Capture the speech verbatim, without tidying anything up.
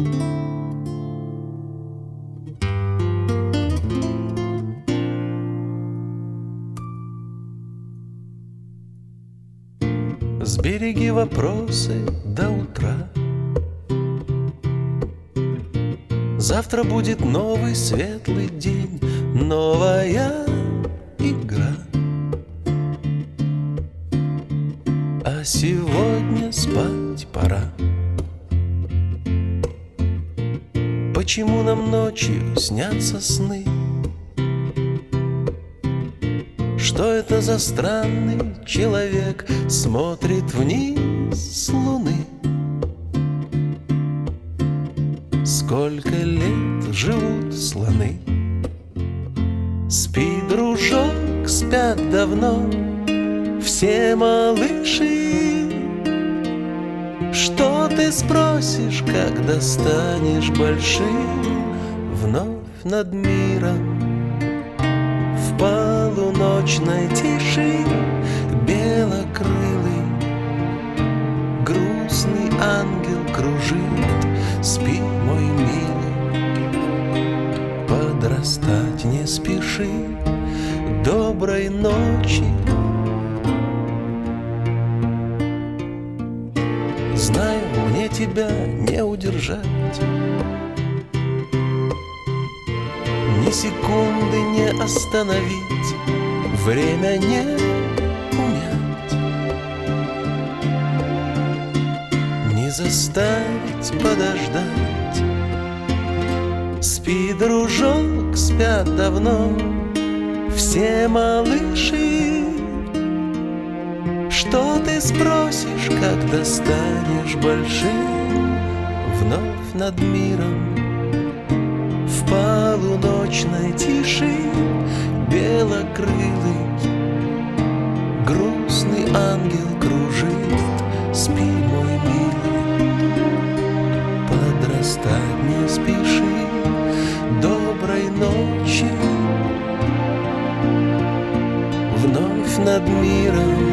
Сбереги вопросы до утра. Завтра будет новый светлый день, новая игра. А сегодня спать пора. Почему нам ночью снятся сны? Что это за странный человек смотрит вниз с луны? Сколько лет живут слоны? Спи, дружок, спят давно все малыши. Что ты спросишь, когда станешь большим? Вновь над миром в полуночной тиши белокрылый грустный ангел кружит. Спи, мой милый, подрастать не спеши. Доброй ночи. Знаю, мне тебя не удержать, ни секунды не остановить, время не унять, не заставить подождать. Спи, дружок, спят давно все малыши. Что ты спросишь, когда станешь большим? Вновь над миром в полуночной тиши белокрылый грустный ангел кружит. Спи, мой милый, подрастать не спеши. Доброй ночи. Вновь над миром